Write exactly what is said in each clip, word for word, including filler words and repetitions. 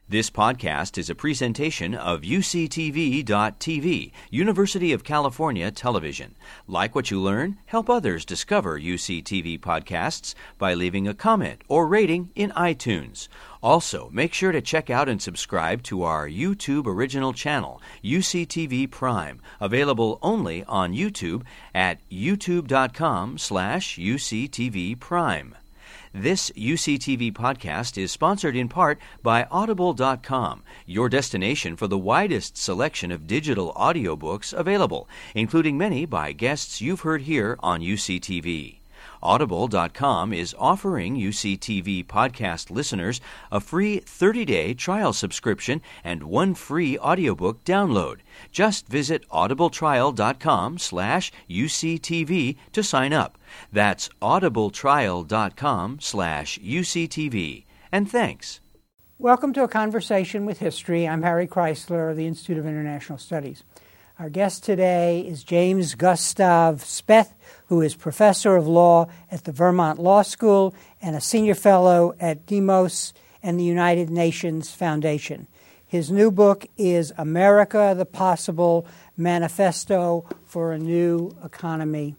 This podcast is a presentation of U C T V dot T V, University of California Television. Like what you learn? Help others discover U C T V podcasts by leaving a comment or rating in iTunes. Also, make sure to check out and subscribe to our YouTube original channel, U C T V Prime, available only on YouTube at youtube dot com slash U C T V Prime. This U C T V podcast is sponsored in part by Audible dot com, your destination for the widest selection of digital audiobooks available, including many by guests you've heard here on U C T V. Audible dot com is offering U C T V podcast listeners a free thirty-day trial subscription and one free audiobook download. Just visit audible trial dot com slash U C T V to sign up. That's audible trial dot com slash U C T V. And thanks. Welcome to A Conversation with History. I'm Harry Chrysler of the Institute of International Studies. Our guest today is James Gustav Speth, who is professor of law at the Vermont Law School and a senior fellow at Demos and the United Nations Foundation. His new book is America, the Possible: Manifesto for a New Economy.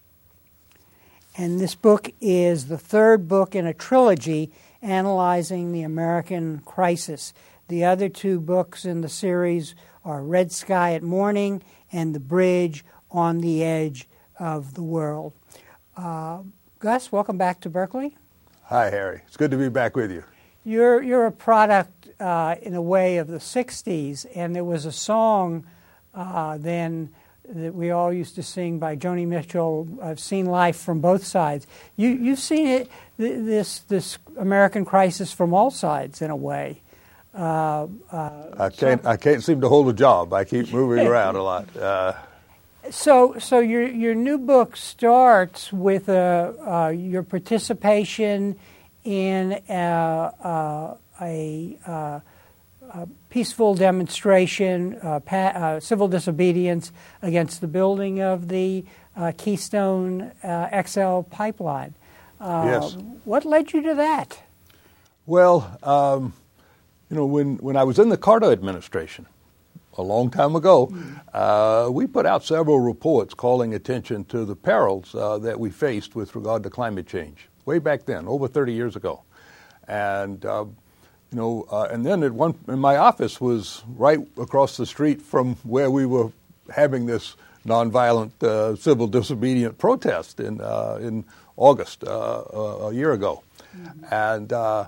And this book is the third book in a trilogy analyzing the American crisis. The other two books in the series are Red Sky at Morning and The Bridge on the Edge of the World. Uh, Gus, welcome back to Berkeley. Hi, Harry. It's good to be back with you. You're you're a product, uh, in a way, of the sixties, and there was a song uh, then that we all used to sing by Joni Mitchell, I've seen life from both sides. You, you've seen it, this, this American crisis from all sides, in a way. Uh, uh, I can't. So, I can't seem to hold a job. I keep moving around a lot. Uh, so, so your your new book starts with uh, uh, your participation in uh, uh, a, uh, a peaceful demonstration, uh, pa- uh, civil disobedience against the building of the uh, Keystone uh, X L pipeline. Uh, yes. What led you to that? Well. Um, You know, when, when I was in the Carter administration a long time ago, uh, we put out several reports calling attention to the perils uh, that we faced with regard to climate change, way back then, over thirty years ago. And, uh, you know, uh, and then at one, and my office was right across the street from where we were having this nonviolent uh, civil disobedient protest in, uh, in August uh, a year ago. Mm-hmm. And, uh,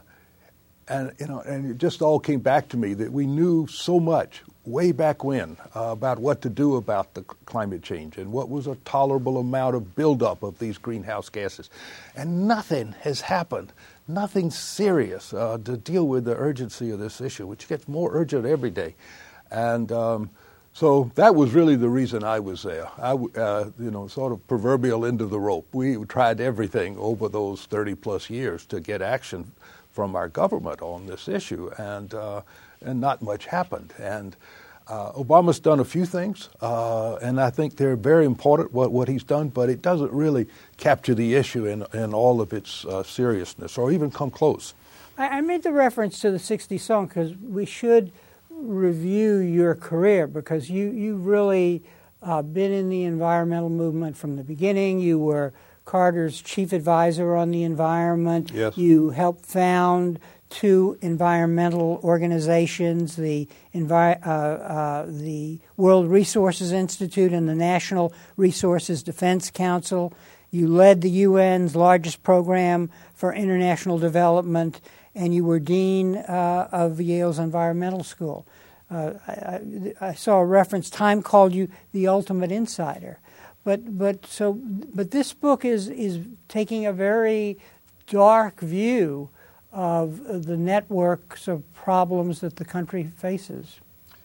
And, you know, and it just all came back to me that we knew so much way back when uh, about what to do about the climate change and what was a tolerable amount of buildup of these greenhouse gases. And nothing has happened, nothing serious uh, to deal with the urgency of this issue, which gets more urgent every day. And um, so that was really the reason I was there. I, uh, you know, sort of proverbial end of the rope. We tried everything over those thirty plus years to get action from our government on this issue, and uh, and not much happened. And uh, Obama's done a few things, uh, and I think they're very important, what, what he's done, but it doesn't really capture the issue in, in all of its uh, seriousness, or even come close. I, I made the reference to the sixties song because we should review your career, because you, you've really uh, been in the environmental movement from the beginning. You were Carter's chief advisor on the environment. Yes. You helped found two environmental organizations, the Envi- uh, uh, the World Resources Institute and the National Resources Defense Council. You led the U N's largest program for international development, and you were dean uh, of Yale's Environmental School. Uh, I, I saw a reference, Time called you the ultimate insider. But but so but this book is is taking a very dark view of the networks of problems that the country faces.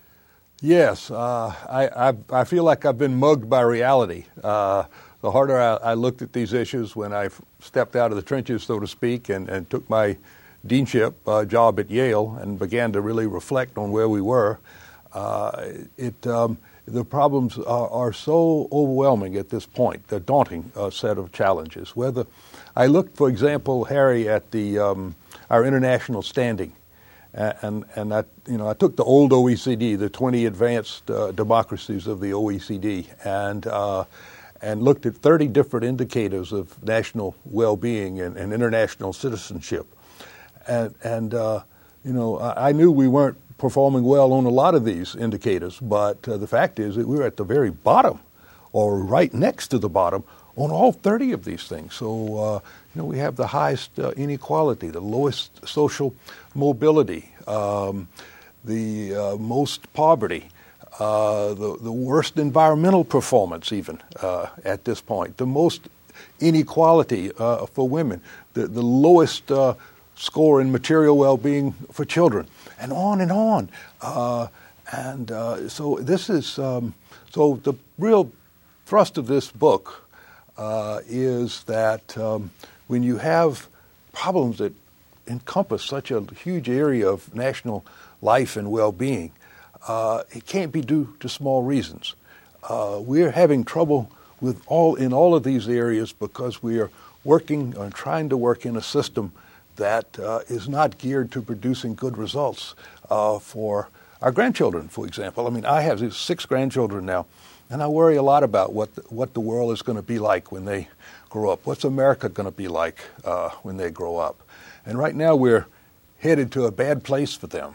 Yes, uh, I, I I feel like I've been mugged by reality. Uh, the harder I, I looked at these issues when I stepped out of the trenches, so to speak, and, and took my deanship uh, job at Yale and began to really reflect on where we were, uh, it. Um, The problems are, are so overwhelming at this point, a daunting uh, set of challenges. Whether I looked, for example, Harry, at the um, our international standing, And, and I, you know, I took the old O E C D, the twenty advanced uh, democracies of the O E C D, and uh, and looked at thirty different indicators of national well-being and, and international citizenship. And, and uh, you know, I, I knew we weren't performing well on a lot of these indicators, but uh, the fact is that we were at the very bottom, or right next to the bottom, on all thirty of these things. So, uh, you know, we have the highest uh, inequality, the lowest social mobility, um, the uh, most poverty, uh, the, the worst environmental performance even uh, at this point, the most inequality uh, for women, the, the lowest uh, score in material well-being for children, and on and on. Uh, and uh, so this is, um, so the real thrust of this book Uh, is that um, when you have problems that encompass such a huge area of national life and well-being, uh, it can't be due to small reasons. Uh, we're having trouble with all in all of these areas because we are working and trying to work in a system that uh, is not geared to producing good results uh, for our grandchildren, for example. I mean, I have six grandchildren now. And I worry a lot about what the, what the world is going to be like when they grow up. What's America going to be like uh, when they grow up? And right now we're headed to a bad place for them.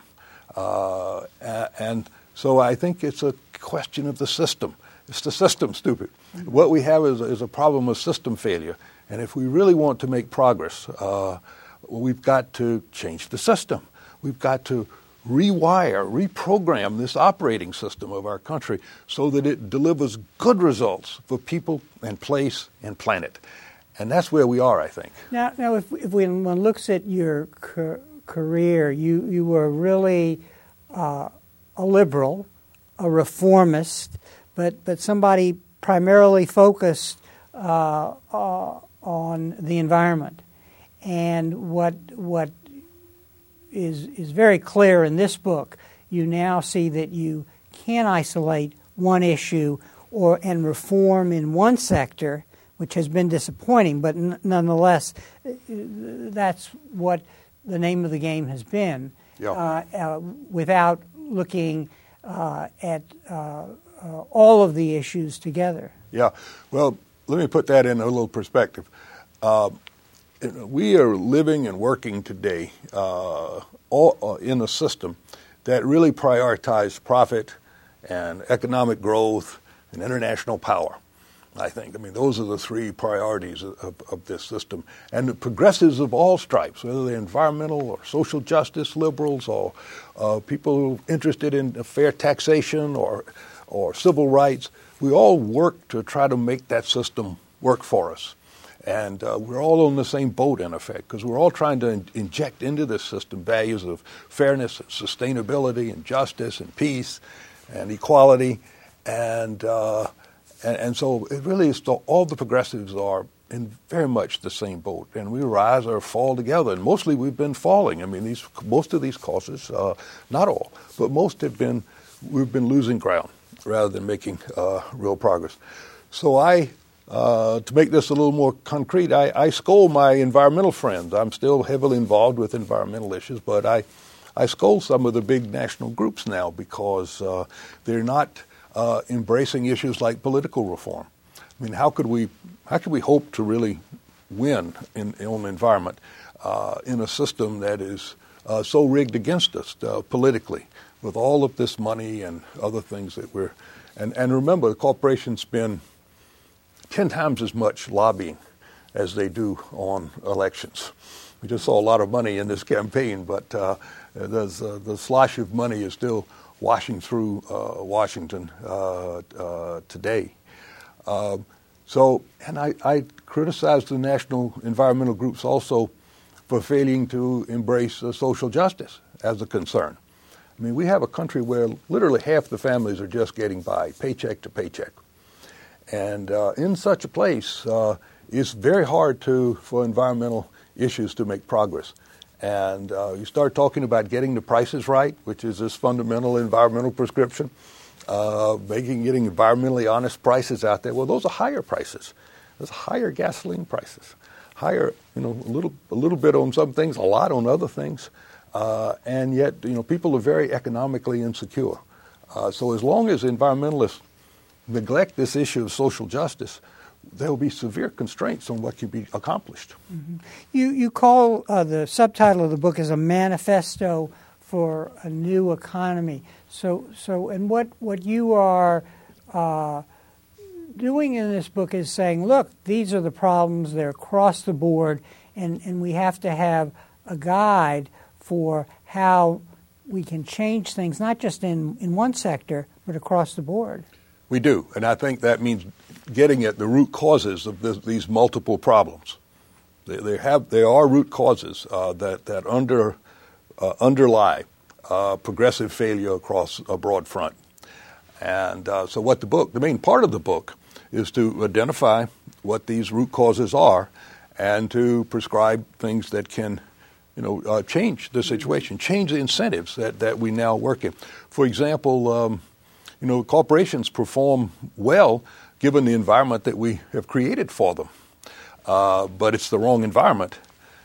Uh, and so I think it's a question of the system. It's the system, stupid. What we have is, is a problem of system failure. And if we really want to make progress, uh, we've got to change the system. We've got to rewire, reprogram this operating system of our country so that it delivers good results for people and place and planet. And that's where we are, I think. Now, now if, if one looks at your ca- career, you, you were really uh, a liberal, a reformist, but, but somebody primarily focused uh, uh, on the environment. And what what is is very clear in this book, you now see that you can isolate one issue or and reform in one sector, which has been disappointing, but n- nonetheless, that's what the name of the game has been, yeah. uh, uh, without looking uh, at uh, uh, all of the issues together. Yeah. Well, let me put that in a little perspective. Uh, We are living and working today uh, all, uh, in a system that really prioritizes profit and economic growth and international power, I think. I mean, those are the three priorities of, of this system. And the progressives of all stripes, whether they're environmental or social justice liberals or uh, people interested in fair taxation or, or civil rights, we all work to try to make that system work for us. And uh, we're all on the same boat, in effect, because we're all trying to in- inject into this system values of fairness and sustainability and justice and peace and equality. And uh, and, and so it really is, the, all the progressives are in very much the same boat. And we rise or fall together. And mostly we've been falling. I mean, these most of these causes, uh, not all, but most have been, we've been losing ground rather than making uh, real progress. So I... Uh, to make this a little more concrete, I, I scold my environmental friends. I'm still heavily involved with environmental issues, but I, I scold some of the big national groups now because uh, they're not uh, embracing issues like political reform. I mean, how could we how could we hope to really win in, in the environment uh, in a system that is uh, so rigged against us uh, politically, with all of this money and other things that we're and and remember, the corporations spend ten times as much lobbying as they do on elections. We just saw a lot of money in this campaign, but uh, there's, uh, the slosh of money is still washing through uh, Washington uh, uh, today. Uh, so, and I, I criticize the national environmental groups also for failing to embrace uh, social justice as a concern. I mean, we have a country where literally half the families are just getting by, paycheck to paycheck. And uh, in such a place, uh, it's very hard to for environmental issues to make progress. And uh, you start talking about getting the prices right, which is this fundamental environmental prescription, uh, making getting environmentally honest prices out there. Well, those are higher prices. There's higher gasoline prices, higher, you know, a little a little bit on some things, a lot on other things. uh, and yet, you know, people are very economically insecure. Uh, so as long as environmentalists neglect this issue of social justice, there will be severe constraints on what can be accomplished. Mm-hmm. You you call uh, the subtitle of the book is a manifesto for a new economy. So so and what what you are uh, doing in this book is saying, look, these are the problems. They're across the board, and and we have to have a guide for how we can change things, not just in, in one sector, but across the board. We do, and I think that means getting at the root causes of this, these multiple problems. They, they have, there are root causes uh, that that under uh, underlie uh, progressive failure across a broad front. And uh, so, what the book, the main part of the book, is to identify what these root causes are, and to prescribe things that can, you know, uh, change the situation, change the incentives that that we now work in. For example. Um, You know, corporations perform well given the environment that we have created for them, uh, but it's the wrong environment.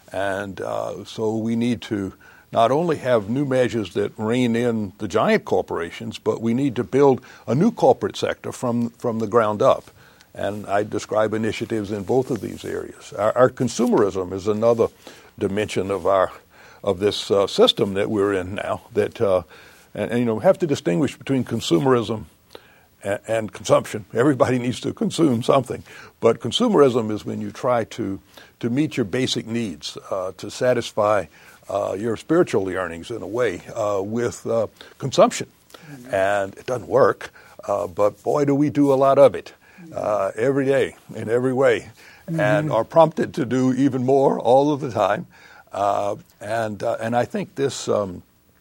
And uh, so we need to not only have new measures that rein in the giant corporations, but we need to build a new corporate sector from, from the ground up. And I describe initiatives in both of these areas. Our, our consumerism is another dimension of our of this uh, system that we're in now that uh, And, and, you know, have to distinguish between consumerism and, and consumption. Everybody needs to consume something. But consumerism is when you try to, to meet your basic needs, uh, to satisfy uh, your spiritual yearnings in a way uh, with uh, consumption. Mm-hmm. And it doesn't work, uh, but boy, do we do a lot of it uh, every day in every way, mm-hmm. and are prompted to do even more all of the time. Uh, and, uh, and I think this... Um,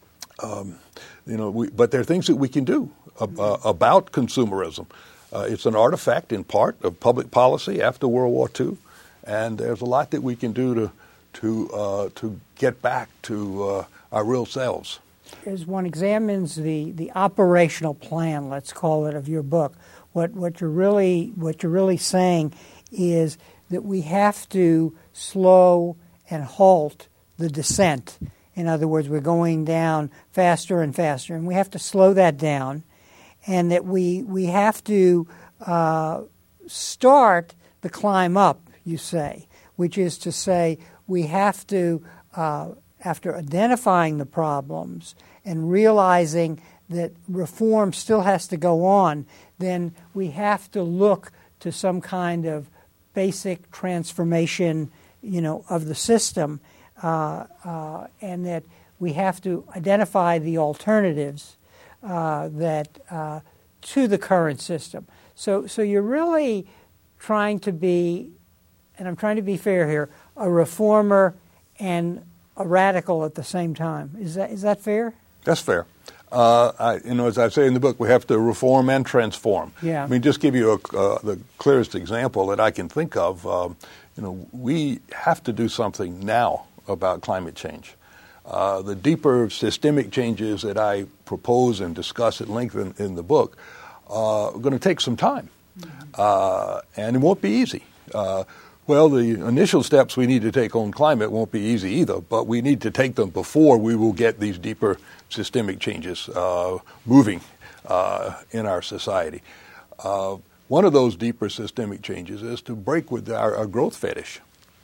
um, You know, we, but there are things that we can do uh, about consumerism. Uh, it's an artifact, in part, of public policy after World War Two, and there's a lot that we can do to to uh, to get back to uh, our real selves. As one examines the, the operational plan, let's call it, of your book, what what you're really what you're really saying is that we have to slow and halt the descent. In other words, we're going down faster and faster, and we have to slow that down, and that we we have to uh, start the climb up, you say, which is to say we have to, uh, after identifying the problems and realizing that reform still has to go on, then we have to look to some kind of basic transformation, you know, of the system. Uh, uh, and that we have to identify the alternatives uh, that uh, to the current system. So, so you're really trying to be, and I'm trying to be fair here, a reformer and a radical at the same time. Is that is that fair? That's fair. Uh, I, you know, as I say in the book, we have to reform and transform. Yeah. I mean, just give you a, uh, the clearest example that I can think of. Um, you know, we have to do something now about climate change. Uh, the deeper systemic changes that I propose and discuss at length in, in the book uh, are going to take some time, mm-hmm. uh, and it won't be easy. Uh, well, the initial steps we need to take on climate won't be easy either, but we need to take them before we will get these deeper systemic changes uh, moving uh, in our society. Uh, one of those deeper systemic changes is to break with our, our growth fetish.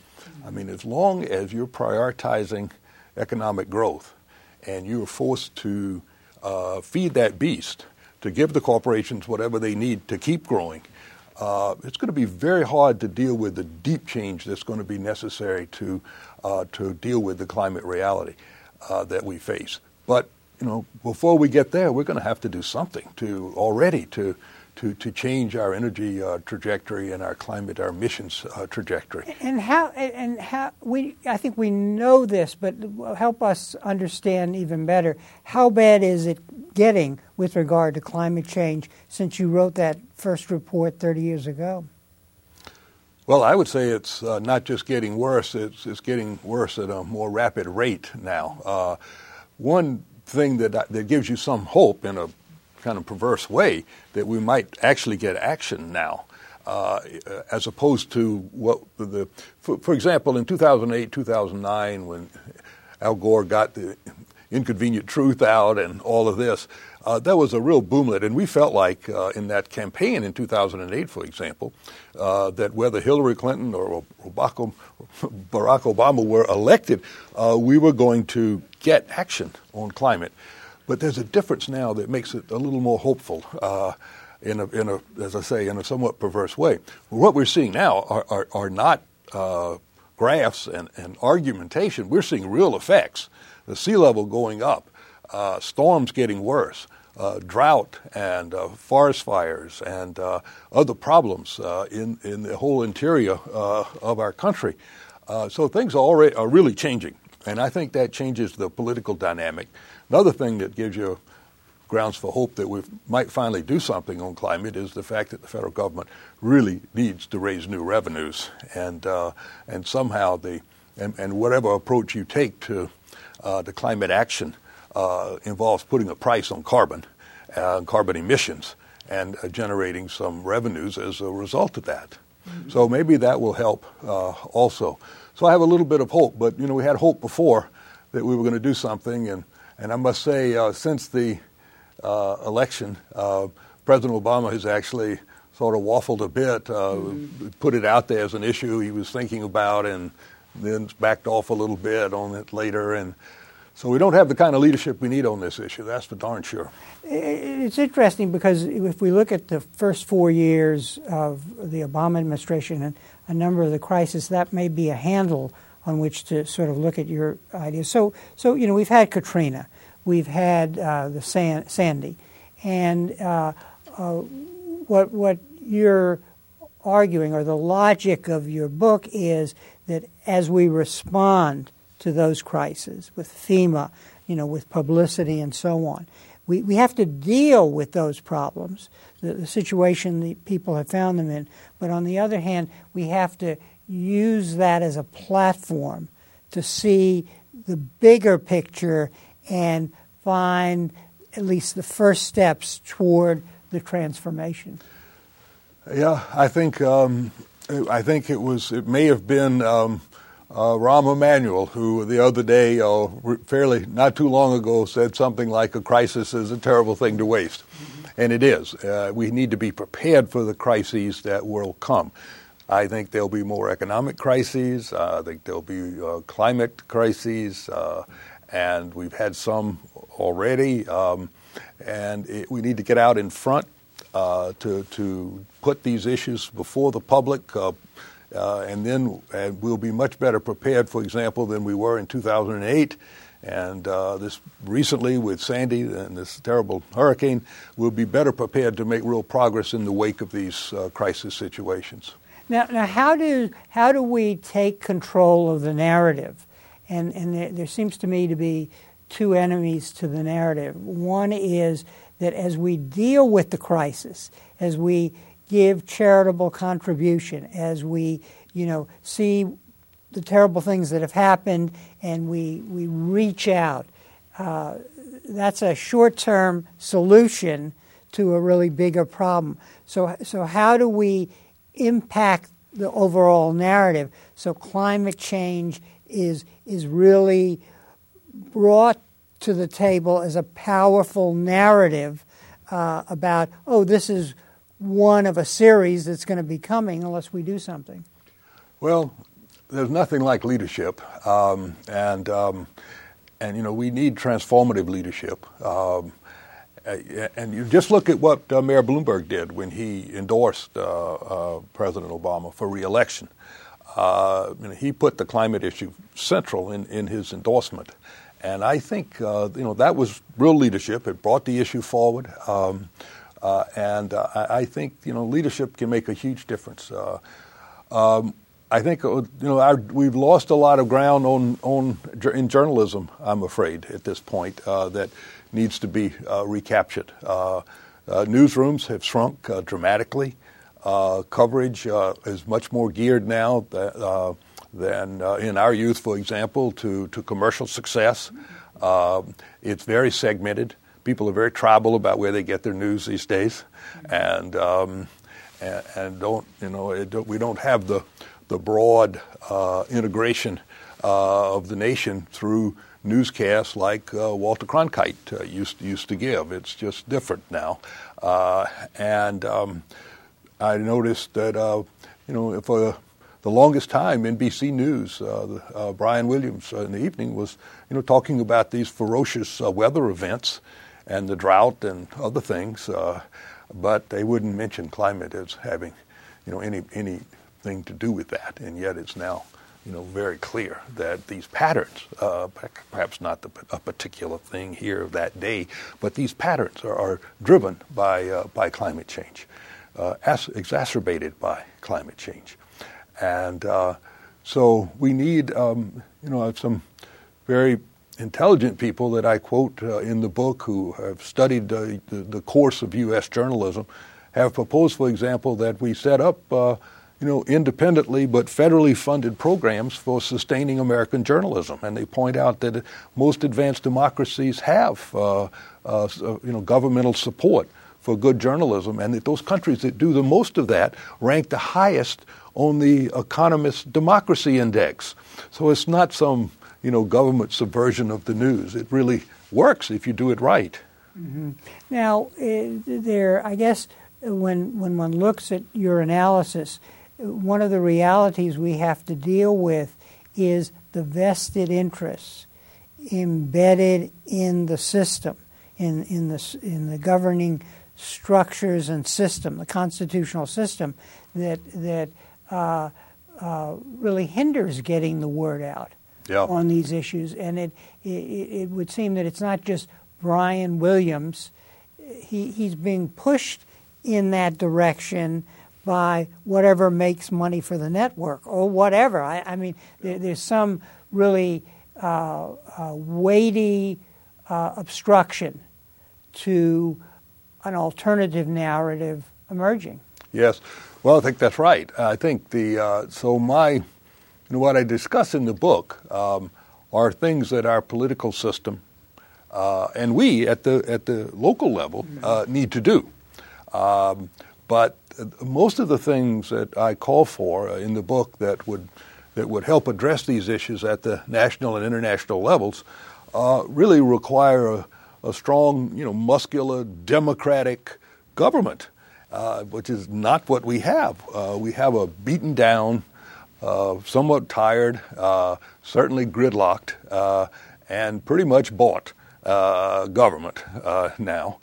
I mean, as long as you're prioritizing economic growth and you're forced to uh, feed that beast, to give the corporations whatever they need to keep growing, uh, it's going to be very hard to deal with the deep change that's going to be necessary to uh, to deal with the climate reality uh, that we face. But, you know, before we get there, we're going to have to do something to already to to, to change our energy uh, trajectory and our climate, our emissions uh, trajectory. And how, and how we, I think we know this, but help us understand even better, how bad is it getting with regard to climate change since you wrote that first report thirty years ago? Well, I would say it's uh, not just getting worse, it's, it's getting worse at a more rapid rate now. Uh, one thing that, that gives you some hope in a kind of perverse way that we might actually get action now, uh, as opposed to what the, for, for example, in two thousand eight, two thousand nine, when Al Gore got the inconvenient truth out and all of this. Uh, that was a real boomlet, and we felt like uh, in that campaign in two thousand eight, for example, uh, that whether Hillary Clinton or Barack Obama were elected, uh, we were going to get action on climate. But there's a difference now that makes it a little more hopeful, uh, in a, in a, as I say, in a somewhat perverse way. What we're seeing now are, are, are not uh, graphs and, and argumentation. We're seeing real effects. The sea level going up, uh, storms getting worse, uh, drought and uh, forest fires and uh, other problems uh, in, in the whole interior uh, of our country. Uh, so things are, already, are really changing, and I think that changes the political dynamic. Another thing that gives you grounds for hope that we might finally do something on climate is the fact that the federal government really needs to raise new revenues, and uh, and somehow the and, and whatever approach you take to Uh, the climate action uh, involves putting a price on carbon, uh, carbon emissions, and uh, generating some revenues as a result of that. Mm-hmm. So maybe that will help uh, also. So I have a little bit of hope, but you know we had hope before that we were going to do something, and and I must say uh, since the uh, election, uh, President Obama has actually sort of waffled a bit, uh, mm-hmm. put it out there as an issue he was thinking about, and then backed off a little bit on it later. And so we don't have the kind of leadership we need on this issue. That's for darn sure. It's interesting because if we look at the first four years of the Obama administration and a number of the crises, that may be a handle on which to sort of look at your ideas. So, so you know, we've had Katrina. We've had uh, the San- Sandy. And uh, uh, what what you're arguing, or the logic of your book, is that as we respond to those crises with FEMA, you know, with publicity and so on, we, we have to deal with those problems, the, the situation the people have found them in. But on the other hand, we have to use that as a platform to see the bigger picture and find at least the first steps toward the transformation. Yeah, I think um, I think it was it may have been um, uh, Rahm Emanuel who the other day, uh, fairly not too long ago, said something like a crisis is a terrible thing to waste, mm-hmm. and it is. Uh, we need to be prepared for the crises that will come. I think there'll be more economic crises. Uh, I think there'll be uh, climate crises, uh, and we've had some already. Um, and it, we need to get out in front. Uh, to to put these issues before the public, uh, uh, and then uh, we'll be much better prepared, for example, than we were in two thousand eight. And uh, this recently with Sandy and this terrible hurricane, we'll be better prepared to make real progress in the wake of these uh, crisis situations. Now, now, how do how do we take control of the narrative? And and there, there seems to me to be two enemies to the narrative. One is that as we deal with the crisis, as we give charitable contribution, as we, you know, see the terrible things that have happened, and we we reach out, uh, that's a short-term solution to a really bigger problem. So, so how do we impact the overall narrative so climate change is is really brought to the table as a powerful narrative uh, about, oh, this is one of a series that's going to be coming unless we do something? Well, there's nothing like leadership, um, and um, and you know we need transformative leadership. Um, and you just look at what uh, Mayor Bloomberg did when he endorsed uh, uh, President Obama for re-election. Uh, you know, he put the climate issue central in, in his endorsement. And I think, uh, you know, that was real leadership. It brought the issue forward. Um, uh, and uh, I, I think, you know, leadership can make a huge difference. Uh, um, I think, uh, you know, our, we've lost a lot of ground on, on in journalism, I'm afraid, at this point, uh, that needs to be uh, recaptured. Uh, uh, newsrooms have shrunk uh, dramatically. Uh, coverage uh, is much more geared now that, uh, than uh, in our youth, for example, to, to commercial success. Uh, it's very segmented. People are very tribal about where they get their news these days, and um, and, and don't you know it don't, we don't have the the broad uh, integration uh, of the nation through newscasts like uh, Walter Cronkite uh, used used to give. It's just different now, uh, and um, I noticed that uh, you know for the longest time, N B C News, uh, uh, Brian Williams uh, in the evening was you know talking about these ferocious uh, weather events and the drought and other things, uh, but they wouldn't mention climate as having you know any anything to do with that, and yet it's now. You know, very clear that these patterns, uh, perhaps not the, a particular thing here that day, but these patterns are, are driven by uh, by climate change, uh, as exacerbated by climate change, and uh, so we need, um, you know, some very intelligent people that I quote uh, in the book who have studied uh, the, the course of U S journalism, have proposed, for example, that we set up. Uh, you know, independently but federally funded programs for sustaining American journalism. And they point out that most advanced democracies have, uh, uh, you know, governmental support for good journalism, and that those countries that do the most of that rank the highest on the Economist Democracy Index. So it's not some, you know, government subversion of the news. It really works if you do it right. Mm-hmm. Now, uh, there, I guess, when when one looks at your analysis, one of the realities we have to deal with is the vested interests embedded in the system, in in the in the governing structures and system, the constitutional system that that uh, uh, really hinders getting the word out yeah. on these issues. And it, it it would seem that it's not just Brian Williams; he he's being pushed in that direction by whatever makes money for the network or whatever. I, I mean, there, there's some really uh, uh, weighty uh, obstruction to an alternative narrative emerging. Yes. Well, I think that's right. I think the, uh, so my, you know, what I discuss in the book um, are things that our political system uh, and we at the, at the local level uh, need to do. Um, but most of the things that I call for uh, in the book that would that would help address these issues at the national and international levels uh, really require a, a strong, you know, muscular, democratic government, uh, which is not what we have. Uh, we have a beaten down, uh, somewhat tired, uh, certainly gridlocked, uh, and pretty much bought uh, government uh, now.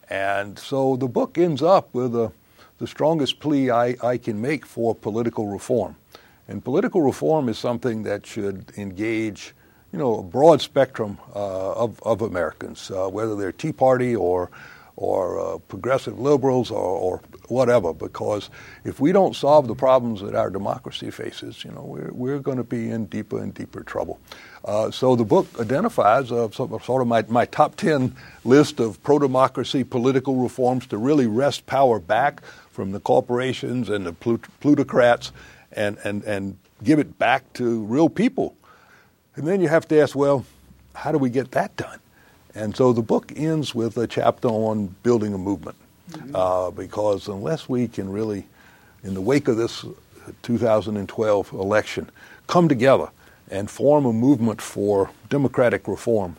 And so the book ends up with a the strongest plea I, I can make for political reform. And political reform is something that should engage, you know, a broad spectrum uh, of, of Americans, uh, whether they're Tea Party or or uh, progressive liberals or, or whatever, because if we don't solve the problems that our democracy faces, you know, we're, we're going to be in deeper and deeper trouble. Uh, so the book identifies uh, sort of my, my top ten list of pro-democracy political reforms to really wrest power back from the corporations and the plutocrats and, and, and give it back to real people. And then you have to ask, well, how do we get that done? And so the book ends with a chapter on building a movement, mm-hmm. uh, because unless we can really, in the wake of this two thousand twelve election, come together and form a movement for democratic reform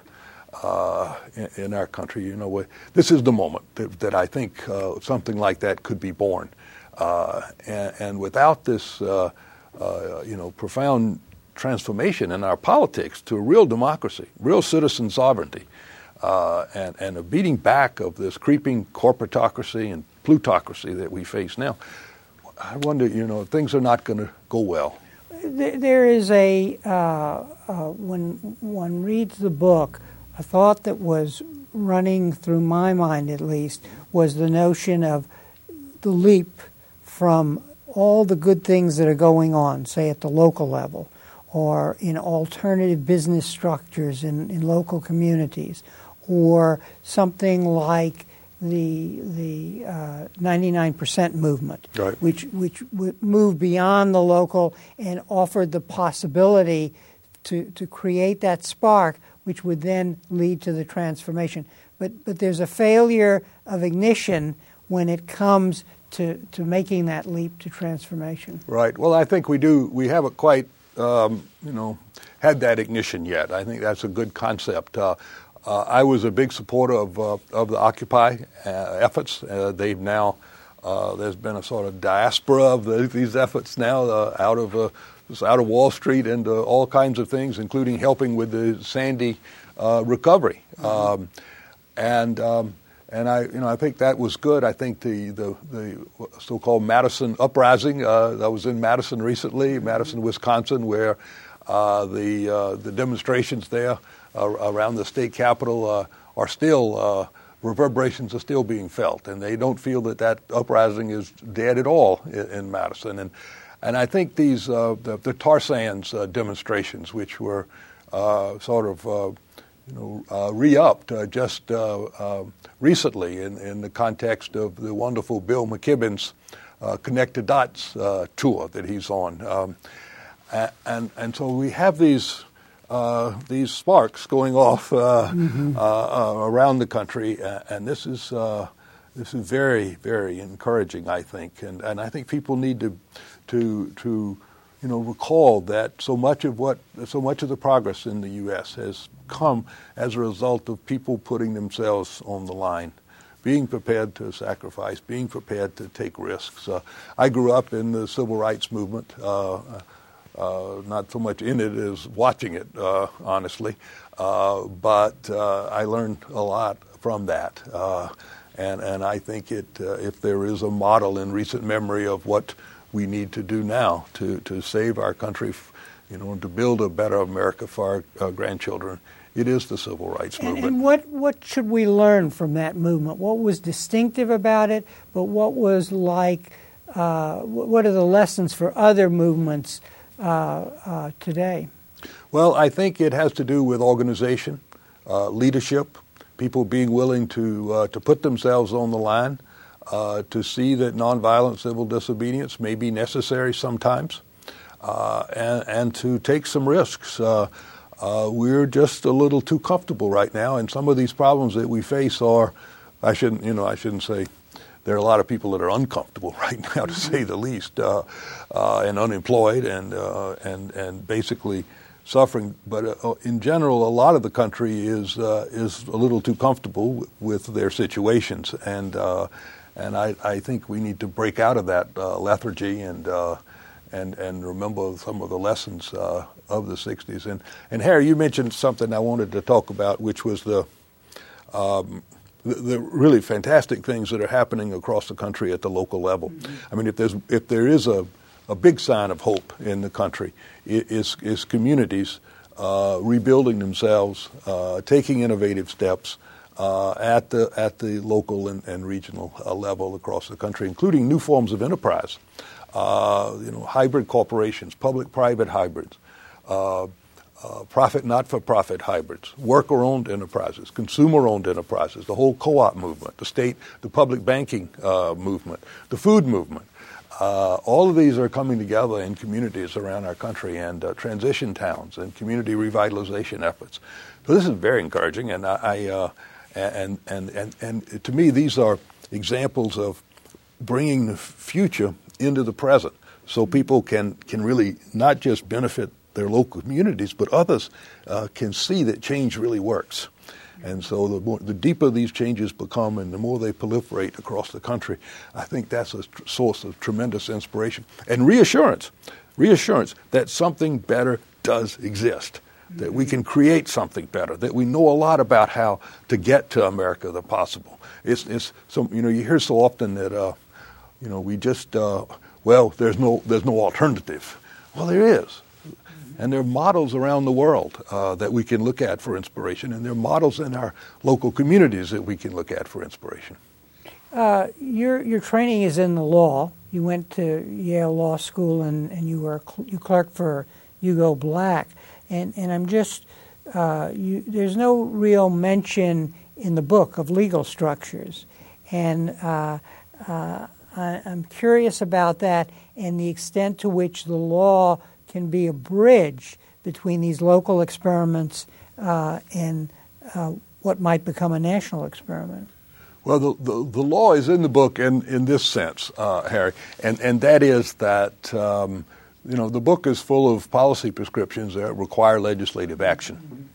uh, in, in our country, you know, this is the moment that, that I think uh, something like that could be born. Uh, and, and without this, uh, uh, you know, profound transformation in our politics to a real democracy, real citizen sovereignty, Uh, and, and a beating back of this creeping corporatocracy and plutocracy that we face now, I wonder, you know, things are not going to go well. There is a, uh, uh, when one reads the book, a thought that was running through my mind at least was the notion of the leap from all the good things that are going on, say at the local level, or in alternative business structures in, in local communities, or something like the the uh, ninety-nine percent movement, right. which which moved beyond the local and offered the possibility to to create that spark, which would then lead to the transformation. But but there's a failure of ignition when it comes to, to making that leap to transformation. Right. Well, I think we do. We have it quite um, you know, had that ignition yet. I think that's a good concept. Uh, uh, I was a big supporter of uh, of the Occupy uh, efforts. Uh, they've now uh, there's been a sort of diaspora of the, these efforts now uh, out of uh, out of Wall Street and uh, all kinds of things, including helping with the Sandy uh, recovery. Mm-hmm. Um, and um, and I you know I think that was good. I think the the, the so-called Madison uprising uh, that was in Madison recently, Madison, Wisconsin, where uh, the uh, the demonstrations there uh, around the state capitol uh, are still uh, reverberations are still being felt, and they don't feel that that uprising is dead at all in, in Madison. And and I think these uh, the, the tar sands uh, demonstrations, which were uh, sort of uh, you know uh, re-upped uh, just uh, uh, recently in, in the context of the wonderful Bill McKibben's uh, Connect the Dots uh, tour that he's on, um, and and so we have these. Uh, these sparks going off uh, mm-hmm. uh, uh, around the country, uh, and this is uh, this is very, very encouraging, I think, and and I think people need to to to you know recall that so much of what so much of the progress in the U S has come as a result of people putting themselves on the line, being prepared to sacrifice, being prepared to take risks. Uh, I grew up in the civil rights movement. Uh, Uh, not so much in it as watching it, uh, honestly. Uh, but uh, I learned a lot from that. Uh, and, and I think it, uh, if there is a model in recent memory of what we need to do now to, to save our country, you know, and to build a better America for our uh, grandchildren, it is the civil rights and, movement. And what, what should we learn from that movement? What was distinctive about it, but what was like, uh, what are the lessons for other movements Uh, uh, today? Well, I think it has to do with organization, uh, leadership, people being willing to uh, to put themselves on the line, uh, to see that nonviolent civil disobedience may be necessary sometimes, uh, and, and to take some risks. Uh, uh, we're just a little too comfortable right now, and some of these problems that we face are, I shouldn't, you know, I shouldn't say. There are a lot of people that are uncomfortable right now, to say the least, uh, uh, and unemployed, and uh, and and basically suffering. But uh, in general, a lot of the country is uh, is a little too comfortable w- with their situations, and uh, and I, I think we need to break out of that uh, lethargy and uh, and and remember some of the lessons uh, of the sixties. And and Harry, you mentioned something I wanted to talk about, which was the. Um, The, the really fantastic things that are happening across the country at the local level. Mm-hmm. I mean, if there's if there is a, a big sign of hope in the country, it is is communities uh, rebuilding themselves, uh, taking innovative steps uh, at the at the local and, and regional uh, level across the country, including new forms of enterprise. Uh, you know, hybrid corporations, public-private hybrids. Uh, Uh, profit, not-for-profit hybrids, worker-owned enterprises, consumer-owned enterprises, the whole co-op movement, the state, the public banking uh, movement, the food movement. Uh, all of these are coming together in communities around our country, and uh, transition towns and community revitalization efforts. So this is very encouraging, and I, I uh, and, and and and to me, these are examples of bringing the future into the present, so people can can really not just benefit their local communities, but others uh, can see that change really works. And so the more, the deeper these changes become and the more they proliferate across the country, I think that's a tr- source of tremendous inspiration and reassurance, reassurance that something better does exist, that we can create something better, that we know a lot about how to get to America the possible. It's, it's some, you know, you hear so often that, uh, you know, we just, uh, well, there's no, there's no alternative. Well, there is. And there are models around the world uh, that we can look at for inspiration, and there are models in our local communities that we can look at for inspiration. Uh, your your training is in the law. You went to Yale Law School, and, and you were you clerked for Hugo Black. And and I'm just uh, you, there's no real mention in the book of legal structures, and uh, uh, I, I'm curious about that and the extent to which the law can be a bridge between these local experiments uh, and uh, what might become a national experiment. Well, the, the, the law is in the book in, in this sense, uh, Harry, and, and that is that um, you know, the book is full of policy prescriptions that require legislative action.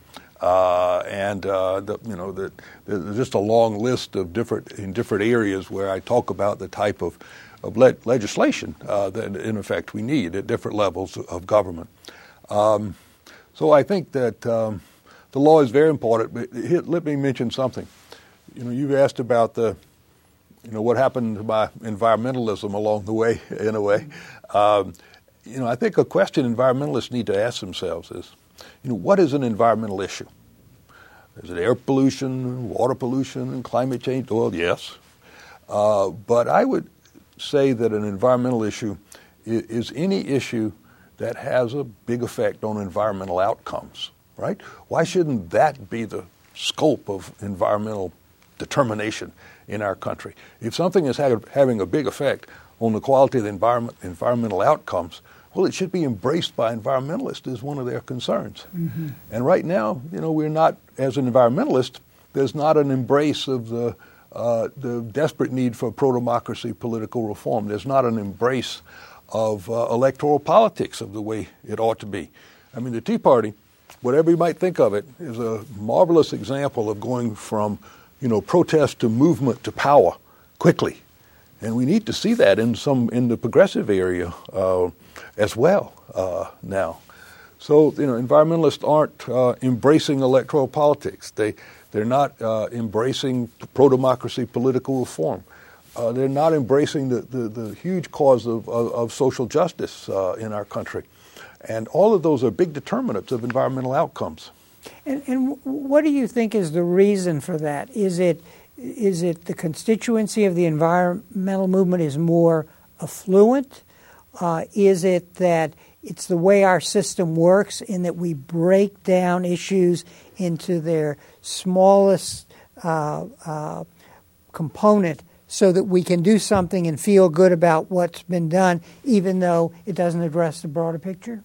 Uh, and, uh, the, you know, the, there's just a long list of different, in different areas where I talk about the type of, of le- legislation uh, that, in effect, we need at different levels of government. Um, so I think that um, the law is very important. But here, let me mention something. You know, you've asked about the, you know, what happened to my environmentalism along the way, in a way. Um, you know, I think a question environmentalists need to ask themselves is, you know, what is an environmental issue? Is it air pollution, water pollution, climate change? Well, yes. Uh, but I would say that an environmental issue is, is any issue that has a big effect on environmental outcomes, right? Why shouldn't that be the scope of environmental determination in our country? If something is ha- having a big effect on the quality of the environment, environmental outcomes, well, it should be embraced by environmentalists as one of their concerns. Mm-hmm. And right now, you know, we're not, as an environmentalist, there's not an embrace of the uh, the desperate need for pro-democracy political reform. There's not an embrace of uh, electoral politics of the way it ought to be. I mean, the Tea Party, whatever you might think of it, is a marvelous example of going from, you know, protest to movement to power quickly. And we need to see that in some in the progressive area uh, as well uh, now. So, you know, environmentalists aren't uh, embracing electoral politics. They they're not uh, embracing pro-democracy political reform. Uh, they're not embracing the, the, the huge cause of, of, of social justice uh, in our country. And all of those are big determinants of environmental outcomes. And, and what do you think is the reason for that? Is it is it the constituency of the environmental movement is more affluent? Uh, is it that it's the way our system works in that we break down issues into their smallest uh, uh, component so that we can do something and feel good about what's been done, even though it doesn't address the broader picture?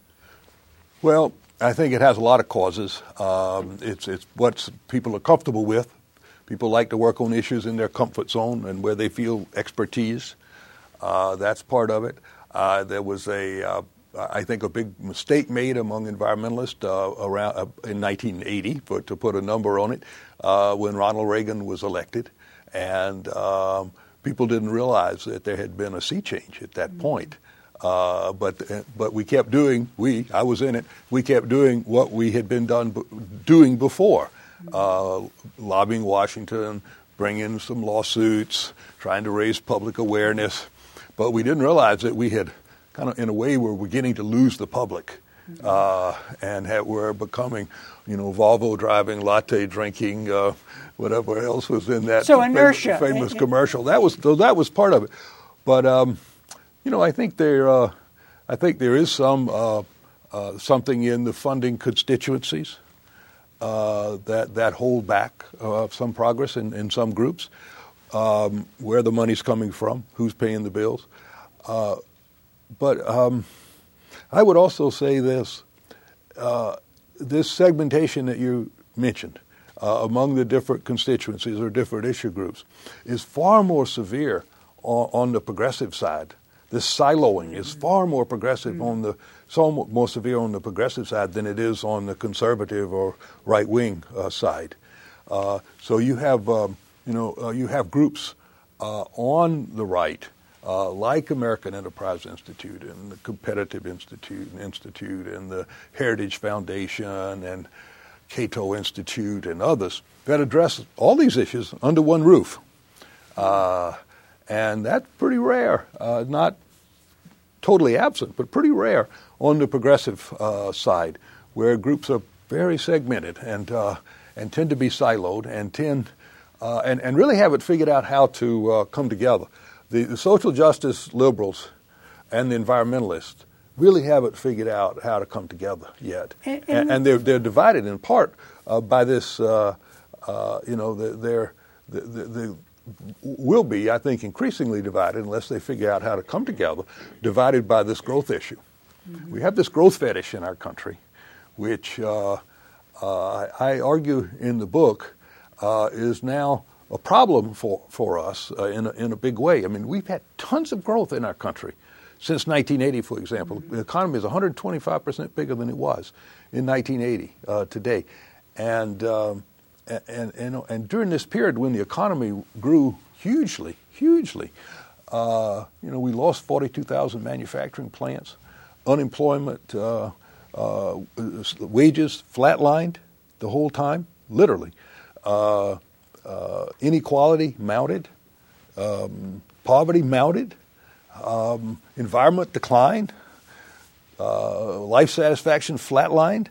Well, I think it has a lot of causes. Um, it's it's what people are comfortable with. People like to work on issues in their comfort zone and where they feel expertise. Uh, that's part of it. Uh, there was a, uh, I think, a big mistake made among environmentalists uh, around uh, in nineteen eighty, for, to put a number on it, uh, when Ronald Reagan was elected, and um, people didn't realize that there had been a sea change at that mm-hmm. point. Uh, but but we kept doing, we, I was in it, we kept doing what we had been done doing before, uh, lobbying Washington, bringing some lawsuits, trying to raise public awareness. But we didn't realize that we had kind of, in a way, were beginning to lose the public uh, and had, were becoming, you know, Volvo driving, latte drinking, uh, whatever else was in that so inertia. famous, famous commercial. That was, so that was part of it. But, um, You know, I think there, uh, I think there is some uh, uh, something in the funding constituencies uh, that that hold back uh, some progress in, in some groups. Um, where the money's coming from, who's paying the bills, uh, but um, I would also say this: uh, this segmentation that you mentioned uh, among the different constituencies or different issue groups is far more severe on, on the progressive side. This siloing is far more progressive mm-hmm. on the, so more severe on the progressive side than it is on the conservative or right-wing uh, side. Uh, so you have, um, you know, uh, you have groups uh, on the right, uh, like American Enterprise Institute and the Competitive Institute and Institute and the Heritage Foundation and Cato Institute and others that address all these issues under one roof. Uh, And that's pretty rare, uh, not totally absent, but pretty rare on the progressive uh, side, where groups are very segmented and uh, and tend to be siloed and tend uh, and and really haven't figured out how to uh, come together. The, the social justice liberals and the environmentalists really haven't figured out how to come together yet, and, and, and they're they're divided in part uh, by this. Uh, uh, you know, the, they're the the, the will be, I think, increasingly divided unless they figure out how to come together, divided by this growth issue. Mm-hmm. We have this growth fetish in our country, which uh, uh, I argue in the book uh, is now a problem for, for us uh, in, a, in a big way. I mean, we've had tons of growth in our country since nineteen eighty, for example. Mm-hmm. The economy is one hundred twenty-five percent bigger than it was in nineteen eighty uh, today. And, um, and, and, and during this period when the economy grew hugely, hugely, uh, you know, we lost forty-two thousand manufacturing plants, unemployment, uh, uh, wages flatlined the whole time, literally. Uh, uh, inequality mounted, um, poverty mounted, um, environment declined, uh, life satisfaction flatlined.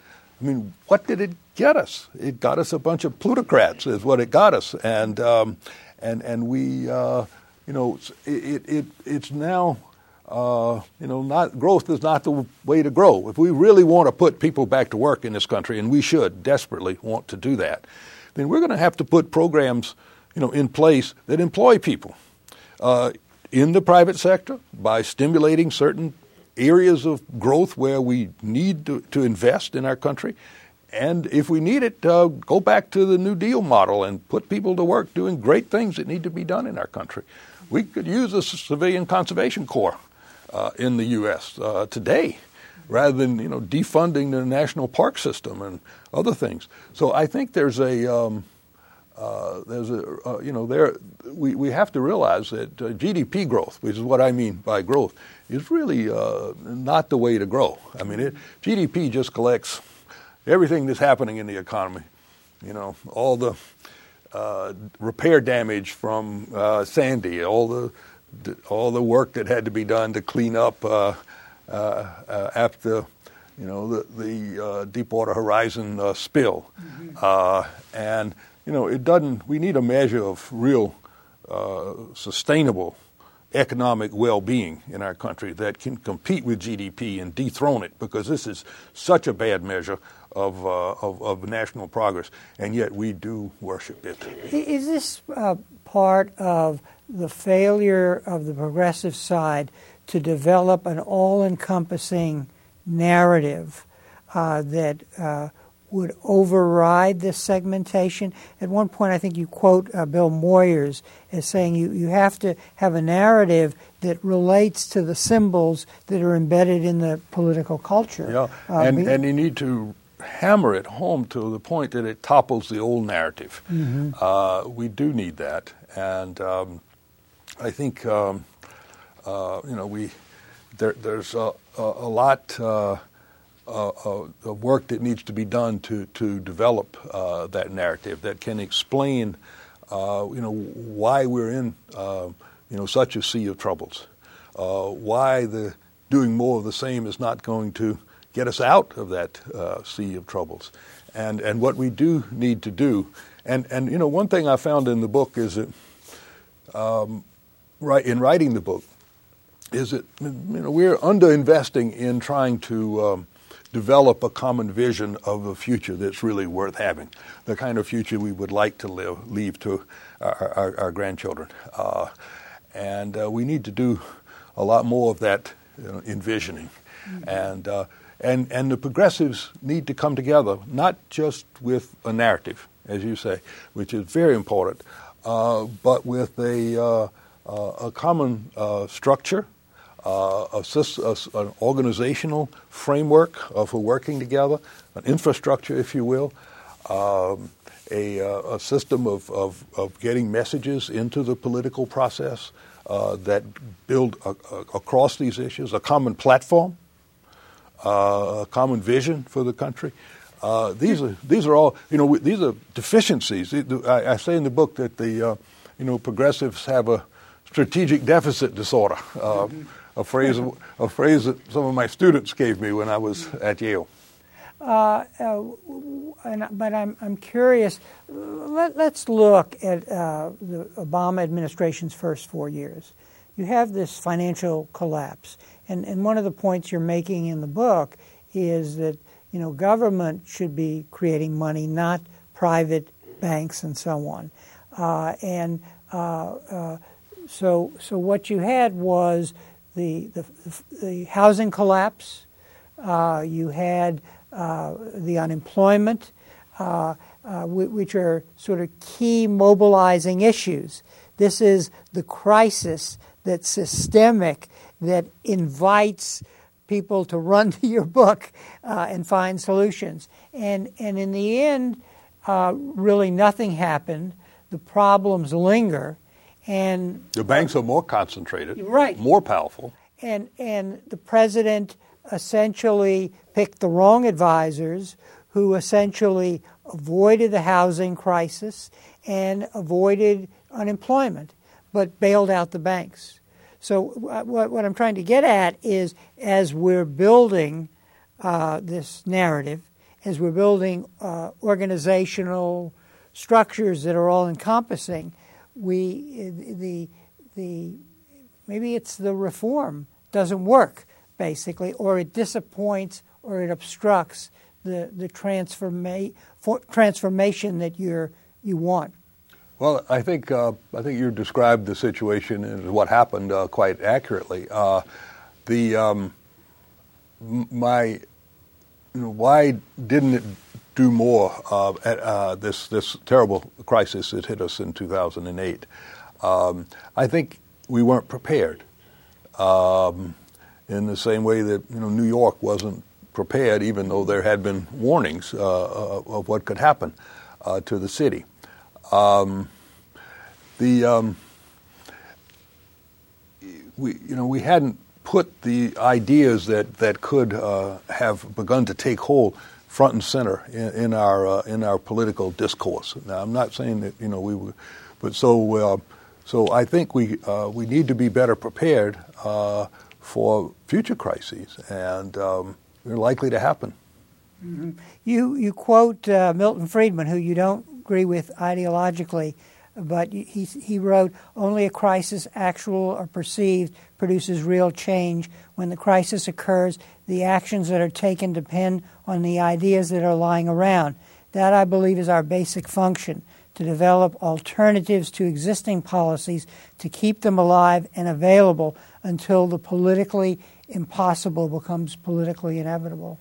I mean, what did it get us? It got us a bunch of plutocrats, is what it got us, and um, and and we, uh, you know, it it it's now. Uh, you know, not growth is not the way to grow. If we really want to put people back to work in this country, and we should desperately want to do that, then we're going to have to put programs, you know, in place that employ people uh, in the private sector by stimulating certain areas of growth where we need to, to invest in our country. And if we need it, uh, go back to the New Deal model and put people to work doing great things that need to be done in our country. We could use a civilian conservation corps Uh, in the U S uh, today, rather than you know defunding the national park system and other things. So I think there's a um, uh, there's a uh, you know there we, we have to realize that uh, G D P growth, which is what I mean by growth, is really uh, not the way to grow. I mean, it, G D P just collects everything that's happening in the economy. You know, all the uh, repair damage from uh, Sandy, all the all the work that had to be done to clean up uh, uh, uh, after, you know, the, the uh, Deepwater Horizon uh, spill. Mm-hmm. Uh, and, you know, it doesn't, we need a measure of real uh, sustainable economic well-being in our country that can compete with G D P and dethrone it, because this is such a bad measure of, uh, of, of national progress, and yet we do worship it. Is this uh, part of the failure of the progressive side to develop an all-encompassing narrative uh, that uh, would override this segmentation? At one point, I think you quote uh, Bill Moyers as saying you, you have to have a narrative that relates to the symbols that are embedded in the political culture. Yeah, uh, and, and you need to hammer it home to the point that it topples the old narrative. Mm-hmm. Uh, we do need that, and um, I think um, uh, you know we there, there's a, a, a lot uh, uh, of work that needs to be done to to develop uh, that narrative that can explain uh, you know why we're in uh, you know such a sea of troubles, uh, why the doing more of the same is not going to get us out of that uh, sea of troubles, and and what we do need to do, and and you know one thing I found in the book is that. Um, Right, in writing the book, is that you know we're underinvesting in trying to um, develop a common vision of a future that's really worth having, the kind of future we would like to live, leave to our, our, our grandchildren, uh, and uh, we need to do a lot more of that you know, envisioning, mm-hmm. and uh, and and the progressives need to come together, not just with a narrative, as you say, which is very important, uh, but with a uh, Uh, a common uh, structure, uh, a, a, an organizational framework uh, for working together, an infrastructure, if you will, um, a, uh, a system of, of, of getting messages into the political process uh, that build a, a, across these issues, a common platform, uh, a common vision for the country. Uh, these are these are all you know these are deficiencies. I, I say in the book that the uh, you know progressives have a strategic deficit disorder, uh, a phrase a phrase that some of my students gave me when I was at Yale. Uh, uh, and, but I'm I'm curious. Let, let's look at uh, the Obama administration's first four years. You have this financial collapse, and and one of the points you're making in the book is that you know government should be creating money, not private banks and so on, uh, and. Uh, uh, So, so what you had was the the, the housing collapse. Uh, you had uh, the unemployment, uh, uh, which are sort of key mobilizing issues. This is the crisis that's systemic, that invites people to run to your book uh, and find solutions. And and in the end, uh, really nothing happened. The problems linger, and the banks are more concentrated, right, more powerful. And and the president essentially picked the wrong advisors, who essentially avoided the housing crisis and avoided unemployment, but bailed out the banks. So what, what I'm trying to get at is, as we're building uh, this narrative, as we're building uh, organizational structures that are all encompassing, we the the maybe it's the reform doesn't work basically, or it disappoints, or it obstructs the the transforma- for, transformation that you're you want. Well, I think uh, I think you described the situation and what happened uh, quite accurately. Uh, the um, my you know, why didn't it do more uh, at uh, this this terrible crisis that hit us in two thousand eight? Um, I think we weren't prepared. Um, in the same way that you know New York wasn't prepared, even though there had been warnings uh, of what could happen uh, to the city. Um, the um, we you know we hadn't put the ideas that that could uh, have begun to take hold front and center in, in our uh, in our political discourse. Now, I'm not saying that you know we were, but so uh, so I think we uh, we need to be better prepared uh, for future crises, and um, they're likely to happen. Mm-hmm. You you quote uh, Milton Friedman, who you don't agree with ideologically, but he he wrote, "Only a crisis, actual or perceived, produces real change. When the crisis occurs, the actions that are taken depend on the ideas that are lying around. That, I believe, is our basic function, to develop alternatives to existing policies, to keep them alive and available until the politically impossible becomes politically inevitable."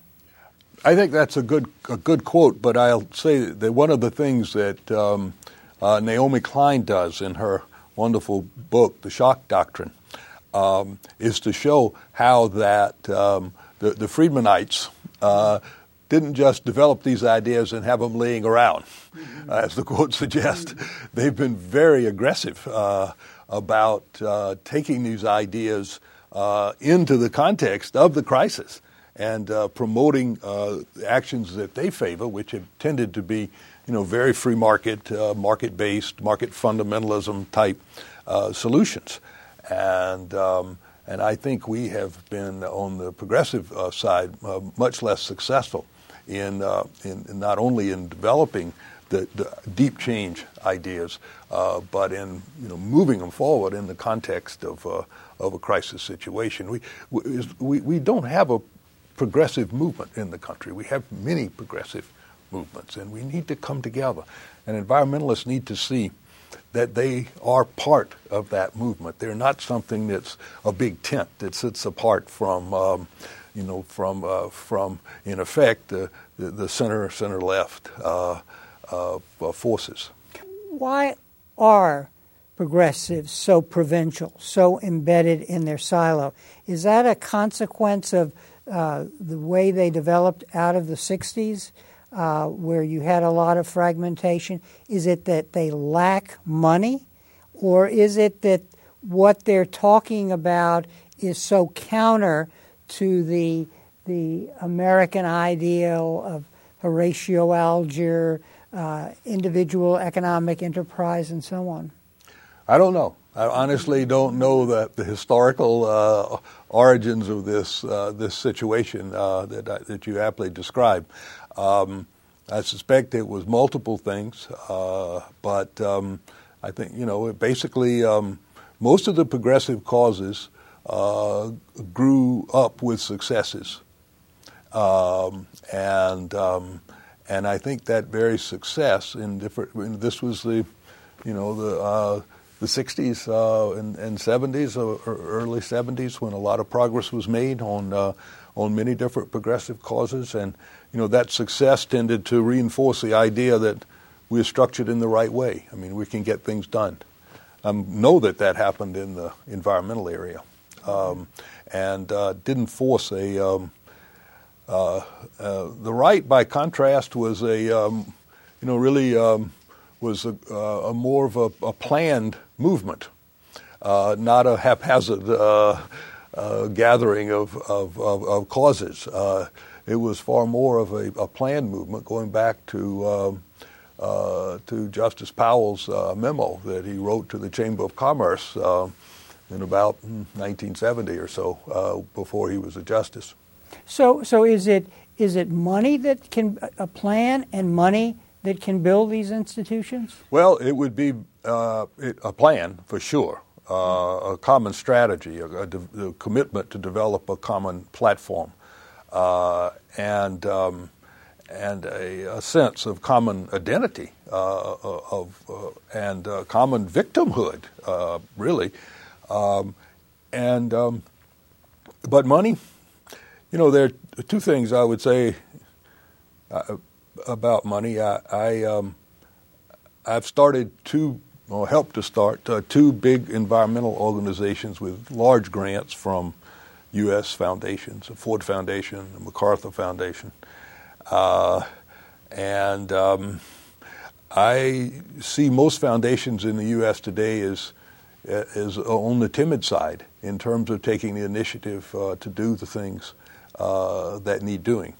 I think that's a good a good quote, but I'll say that one of the things that um, uh, Naomi Klein does in her wonderful book, The Shock Doctrine, um, is to show how that um, the, the Friedmanites uh, didn't just develop these ideas and have them laying around, uh, as the quote suggests. They've been very aggressive uh, about uh, taking these ideas uh, into the context of the crisis and uh, promoting uh, actions that they favor, which have tended to be, you know, very free market, uh, market-based, market fundamentalism type uh, solutions. And um, and I think we have been on the progressive uh, side uh, much less successful in, uh, in in not only in developing the, the deep change ideas, uh, but in you know moving them forward in the context of uh, of a crisis situation. We we we don't have a progressive movement in the country. We have many progressive movements, and we need to come together. And environmentalists need to see that they are part of that movement. They're not something that's a big tent that sits apart from, um, you know, from uh, from in effect uh, the, the center center left uh, uh, forces. Why are progressives so provincial, so embedded in their silo? Is that a consequence of Uh, the way they developed out of the sixties, uh, where you had a lot of fragmentation? Is it that they lack money? Or is it that what they're talking about is so counter to the the American ideal of Horatio Alger, uh, individual economic enterprise, and so on? I don't know. I honestly don't know that the historical uh, origins of this uh, this situation uh, that I, that you aptly described. Um, I suspect it was multiple things, uh, but um, I think you know basically um, most of the progressive causes uh, grew up with successes, um, and um, and I think that very success in different. I mean, this was the, you know the. Uh, The sixties uh, and, and seventies, or early seventies, when a lot of progress was made on uh, on many different progressive causes, and you know that success tended to reinforce the idea that we're structured in the right way. I mean, we can get things done, I know that that happened in the environmental area, um, and uh, didn't force a. Um, uh, uh, the right, by contrast, was a um, you know really um, was a, a more of a, a planned movement, uh, not a haphazard uh, uh, gathering of of, of, of causes. Uh, it was far more of a, a planned movement, going back to. Um, Uh, to Justice Powell's uh, memo that he wrote to the Chamber of Commerce uh, in about nineteen seventy or so, uh, before he was a justice. So, so is it is it money that can a plan and money that can build these institutions? Well, it would be uh, it, a plan for sure, uh, a common strategy, a, a, de- a commitment to develop a common platform, uh, and. Um, and a, a sense of common identity, uh, of uh, and uh, common victimhood, uh, really, um, and um, but money. You know, there are two things I would say uh, about money. I, I um, I've started two, or helped to start uh, two big environmental organizations with large grants from U S foundations, the Ford Foundation, the MacArthur Foundation. Uh, and um, I see most foundations in the U S today as, as on the timid side in terms of taking the initiative uh, to do the things uh, that need doing.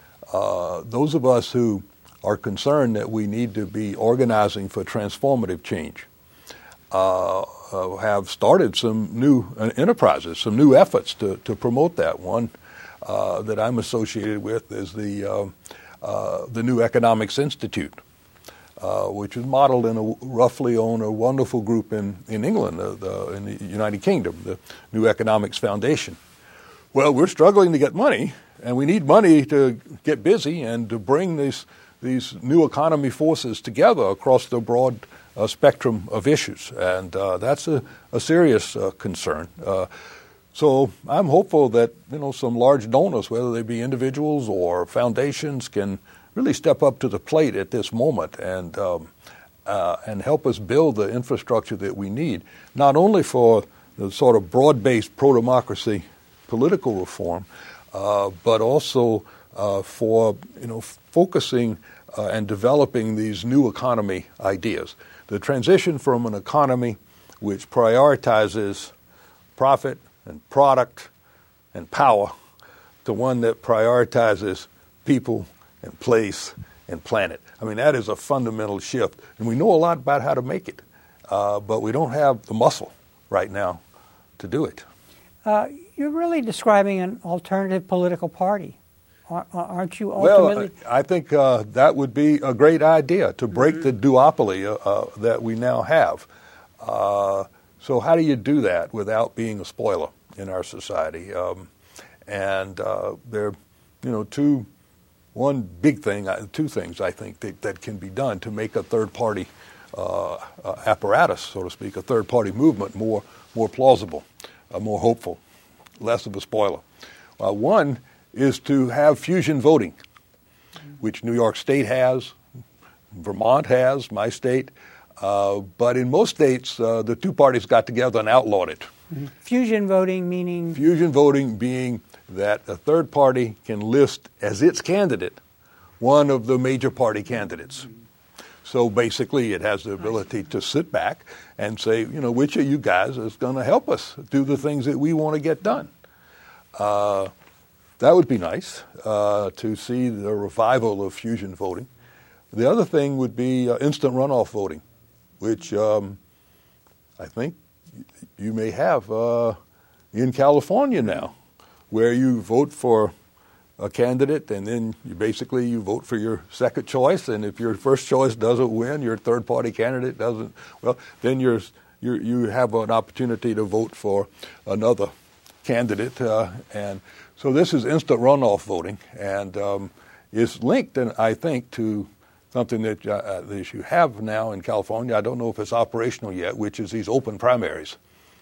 Uh, those of us who are concerned that we need to be organizing for transformative change uh, uh, have started some new uh, enterprises, some new efforts to, to promote that. One Uh, that I'm associated with is the uh, uh, the New Economics Institute, uh, which is modeled in a, roughly on a wonderful group in in England, uh, the, in the United Kingdom, the New Economics Foundation. Well, we're struggling to get money, and we need money to get busy and to bring these these new economy forces together across the broad uh, spectrum of issues, and uh, that's a, a serious uh, concern. Uh, So I'm hopeful that, you know, some large donors, whether they be individuals or foundations, can really step up to the plate at this moment and um, uh, and help us build the infrastructure that we need, not only for the sort of broad-based pro-democracy political reform, uh, but also uh, for, you know, focusing uh, and developing these new economy ideas. The transition from an economy which prioritizes profit and product and power to one that prioritizes people and place and planet. I mean, that is a fundamental shift. And we know a lot about how to make it, uh, but we don't have the muscle right now to do it. Uh, you're really describing an alternative political party, aren't you? Ultimately? Well, I think uh, that would be a great idea, to break mm-hmm. the duopoly uh, uh, that we now have. Uh, so how do you do that without being a spoiler in our society? Um, and uh, there, you know, two, one big thing, two things I think that, that can be done to make a third-party uh, uh, apparatus, so to speak, a third-party movement more more plausible, uh, more hopeful, less of a spoiler. Uh, one is to have fusion voting, which New York State has, Vermont has, my state. Uh, but in most states, uh, the two parties got together and outlawed it. Mm-hmm. Fusion voting meaning? Fusion voting being that a third party can list as its candidate one of the major party candidates. Mm-hmm. So basically it has the ability to sit back and say, you know, which of you guys is going to help us do the things that we want to get done? Uh, that would be nice uh, to see the revival of fusion voting. The other thing would be uh, instant runoff voting, which um, I think you may have uh, in California now, where you vote for a candidate and then you basically you vote for your second choice, and if your first choice doesn't win, your third-party candidate doesn't, well, then you're, you're, you have an opportunity to vote for another candidate. Uh, and so this is instant runoff voting, and um, is linked, and I think, to something that, uh, that you have now in California. I don't know if it's operational yet, which is these open primaries,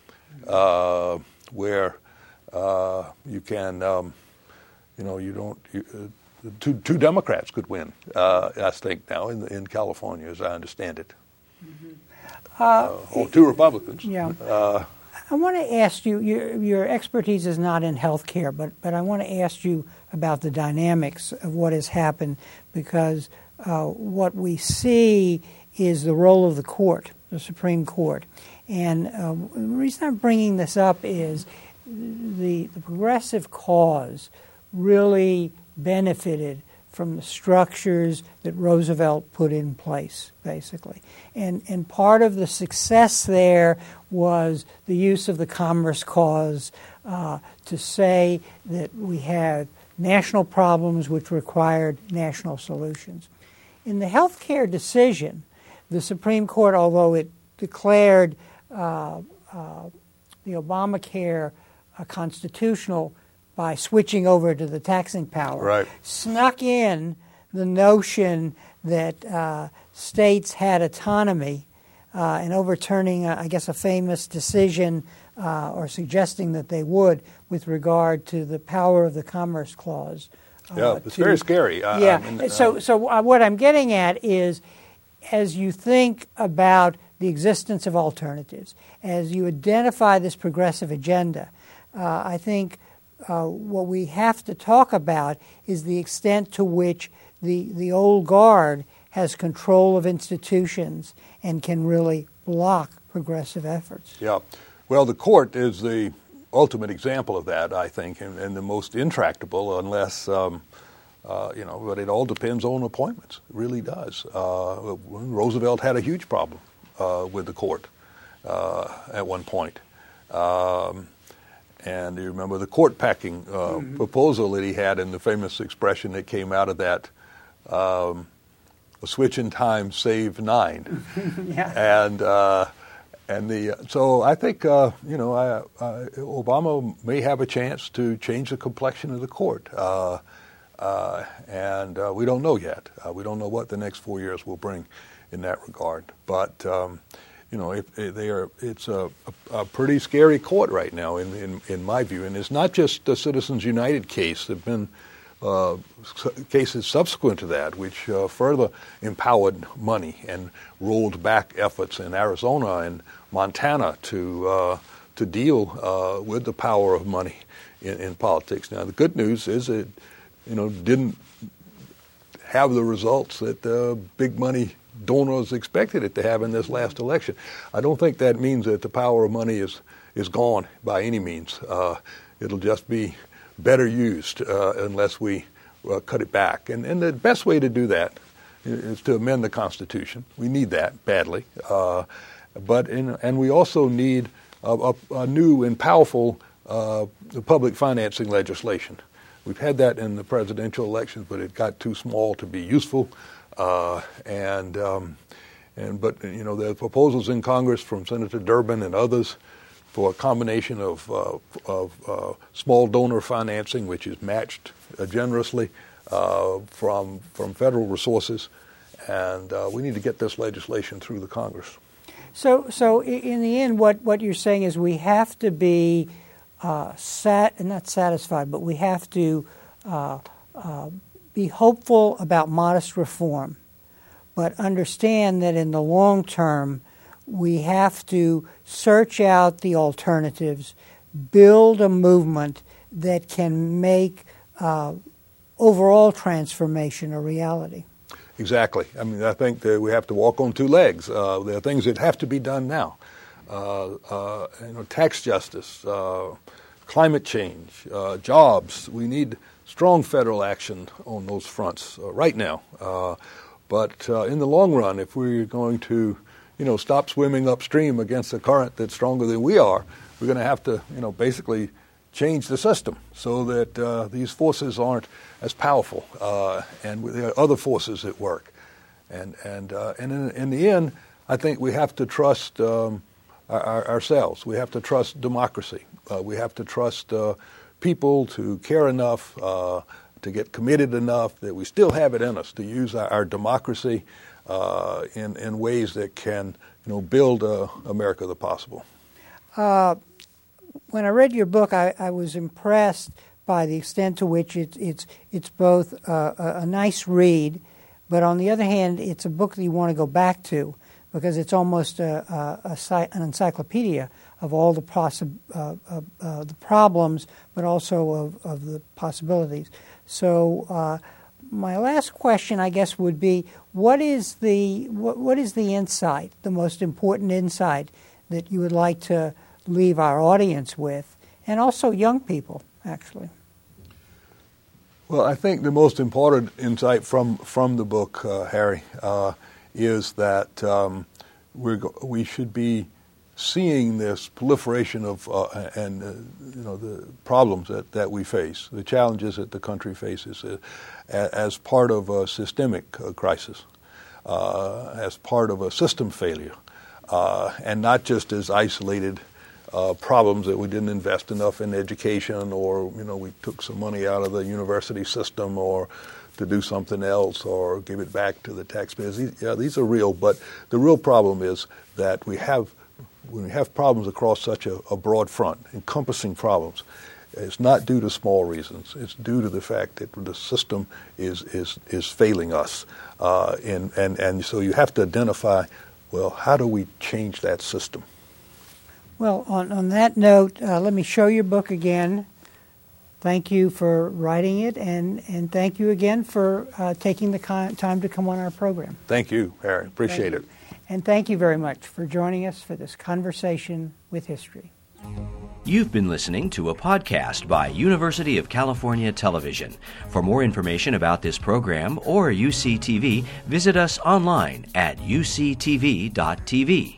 uh, where uh, you can, um, you know, you don't, you, uh, two, two Democrats could win, uh, I think now in, in California, as I understand it. Mm-hmm. uh, or two Republicans. Yeah. Uh, I want to ask you, your, your expertise is not in healthcare, but, but I want to ask you about the dynamics of what has happened, because uh, what we see is the role of the court, the Supreme Court. And uh, the reason I'm bringing this up is the, the progressive cause really benefited from the structures that Roosevelt put in place, basically. And and part of the success there was the use of the Commerce Clause uh, to say that we had national problems which required national solutions. In the healthcare decision, the Supreme Court, although it declared uh, uh, the Obamacare uh, constitutional by switching over to the taxing power, right. snuck in the notion that uh, states had autonomy uh, and overturning, uh, I guess, a famous decision uh, or suggesting that they would with regard to the power of the Commerce Clause. Uh, yeah, it's to, very scary. Uh, yeah, I mean, uh, so, so uh, what I'm getting at is, as you think about the existence of alternatives, as you identify this progressive agenda, uh, I think Uh, what we have to talk about is the extent to which the, the old guard has control of institutions and can really block progressive efforts. Yeah. Well, the court is the ultimate example of that, I think, and, and the most intractable unless, um, uh, you know, but it all depends on appointments. It really does. Uh, Roosevelt had a huge problem uh, with the court uh, at one point. Um, And you remember the court packing uh, mm-hmm. proposal that he had, and the famous expression that came out of that, um, a switch in time save nine. yeah. And uh, and the so I think, uh, you know, I, uh, Obama may have a chance to change the complexion of the court. Uh, uh, and uh, we don't know yet. Uh, we don't know what the next four years will bring in that regard. But um, you know, if, if they are, it's a, a, a pretty scary court right now, in, in in my view. And it's not just the Citizens United case. There've been uh, cases subsequent to that, which uh, further empowered money and rolled back efforts in Arizona and Montana to uh, to deal uh, with the power of money in, in politics. Now, the good news is it, you know, didn't have the results that uh, big money donors expected it to have in this last election. I don't think that means that the power of money is is gone by any means. Uh, it'll just be better used uh, unless we uh, cut it back. And, and the best way to do that is to amend the Constitution. We need that badly. Uh, but in, and we also need a, a, a new and powerful uh, public financing legislation. We've had that in the presidential elections, but it got too small to be useful. Uh, and um, and but you know, there are proposals in Congress from Senator Durbin and others for a combination of uh, of uh, small donor financing, which is matched uh, generously uh, from from federal resources, and uh, we need to get this legislation through the Congress. So, so in the end, what, what you're saying is we have to be uh, sat not satisfied, but we have to uh, uh, be hopeful about modest reform, but understand that in the long term, we have to search out the alternatives, build a movement that can make uh, overall transformation a reality. Exactly. I mean, I think that we have to walk on two legs. Uh, there are things that have to be done now. Uh, uh, you know, tax justice, uh, climate change, uh, jobs. We need strong federal action on those fronts uh, right now. Uh, but uh, in the long run, if we're going to, you know, stop swimming upstream against a current that's stronger than we are, we're going to have to, you know, basically change the system so that uh, these forces aren't as powerful, uh, and there are other forces at work. And and uh, and in, in the end, I think we have to trust um, our, our, ourselves. We have to trust democracy. Uh, we have to trust uh, people to care enough, uh, to get committed enough that we still have it in us to use our, our democracy uh, in in ways that can, you know, build uh, America the possible. Uh, when I read your book, I, I was impressed by the extent to which it, it's it's both uh, a, a nice read, but on the other hand, it's a book that you want to go back to because it's almost a, a, a, an encyclopedia of all the possi- uh, uh, uh, the problems, but also of, of the possibilities. So uh, my last question, I guess, would be: what is the what, what is the insight, the most important insight that you would like to leave our audience with, and also young people, actually? Well, I think the most important insight from from the book, uh, Harry, uh, is that um, we're go- we should be seeing this proliferation of uh, and uh, you know the problems that, that we face, the challenges that the country faces, uh, as part of a systemic uh, crisis, uh, as part of a system failure, uh, and not just as isolated Uh, problems that we didn't invest enough in education, or you know we took some money out of the university system, or to do something else, or give it back to the taxpayers. These, yeah, these are real, but the real problem is that we have when we have problems across such a, a broad front, encompassing problems. It's not due to small reasons. It's due to the fact that the system is is is failing us, uh, and and and so you have to identify, well, how do we change that system? Well, on, on that note, uh, let me show your book again. Thank you for writing it, and, and thank you again for uh, taking the con- time to come on our program. Thank you, Harry. Appreciate it. And thank you very much for joining us for this conversation with history. You've been listening to a podcast by University of California Television. For more information about this program or U C T V, visit us online at U C T V dot T V.